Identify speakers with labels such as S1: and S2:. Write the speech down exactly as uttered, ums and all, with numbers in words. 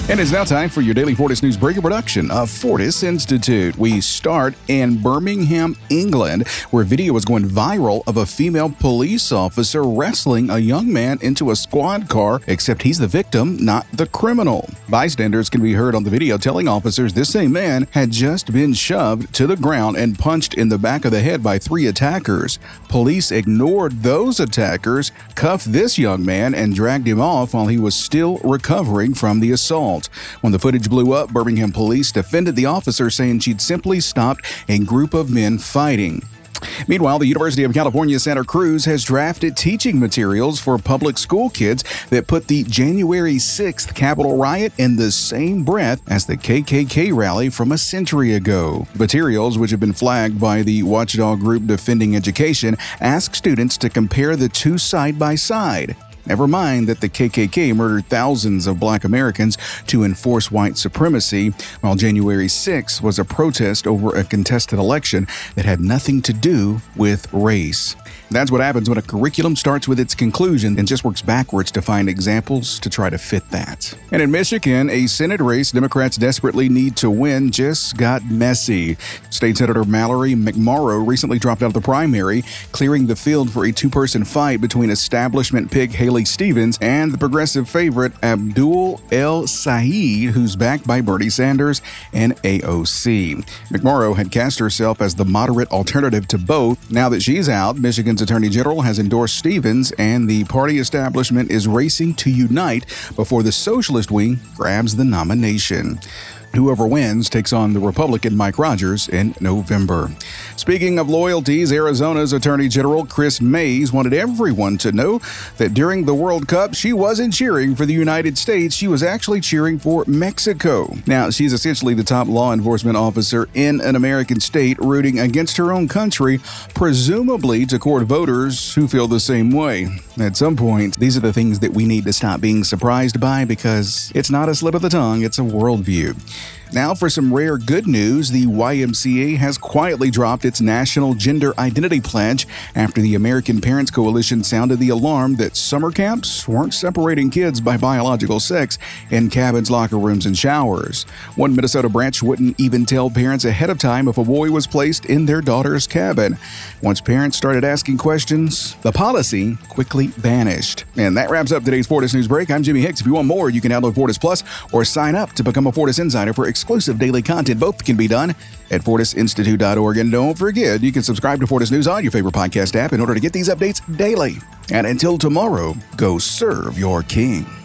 S1: And it's now time for your daily Fortis News Breaker production of Fortis Institute. We start in Birmingham, England, where video is going viral of a female police officer wrestling a young man into a squad car, except he's the victim, not the criminal. Bystanders can be heard on the video telling officers this same man had just been shoved to the ground and punched in the back of the head by three attackers. Police ignored those attackers, cuffed this young man, and dragged him off while he was still recovering from the assault. When the footage blew up, Birmingham police defended the officer, saying she'd simply stopped a group of men fighting. Meanwhile, the University of California, Santa Cruz has drafted teaching materials for public school kids that put the January sixth Capitol riot in the same breath as the K K K rally from a century ago. Materials, which have been flagged by the watchdog group Defending Education, ask students to compare the two side by side. Never mind that the K K K murdered thousands of black Americans to enforce white supremacy, while January sixth was a protest over a contested election that had nothing to do with race. That's what happens when a curriculum starts with its conclusion and just works backwards to find examples to try to fit that. And in Michigan, a Senate race Democrats desperately need to win just got messy. State Senator Mallory McMorrow recently dropped out of the primary, clearing the field for a two-person fight between establishment pick Haley Stevens and the progressive favorite Abdul El Saeed, who's backed by Bernie Sanders and A O C. McMorrow had cast herself as the moderate alternative to both. Now that she's out, Michigan's Attorney General has endorsed Stevens, and the party establishment is racing to unite before the socialist wing grabs the nomination. Whoever wins takes on the Republican Mike Rogers in November. Speaking of loyalties, Arizona's Attorney General Chris Mays wanted everyone to know that during the World Cup, she wasn't cheering for the United States. She was actually cheering for Mexico. Now, she's essentially the top law enforcement officer in an American state, rooting against her own country, presumably to court voters who feel the same way. At some point, these are the things that we need to stop being surprised by, because it's not a slip of the tongue, it's a worldview. Now for some rare good news, the Y M C A has quietly dropped its National Gender Identity Pledge after the American Parents Coalition sounded the alarm that summer camps weren't separating kids by biological sex in cabins, locker rooms, and showers. One Minnesota branch wouldn't even tell parents ahead of time if a boy was placed in their daughter's cabin. Once parents started asking questions, the policy quickly vanished. And that wraps up today's Fortis News Break. I'm Jimmy Hicks. If you want more, you can download Fortis Plus or sign up to become a Fortis Insider for exclusive daily content. Both can be done at fortis institute dot org. And don't forget, you can subscribe to Fortis News on your favorite podcast app in order to get these updates daily. And until tomorrow, go serve your king.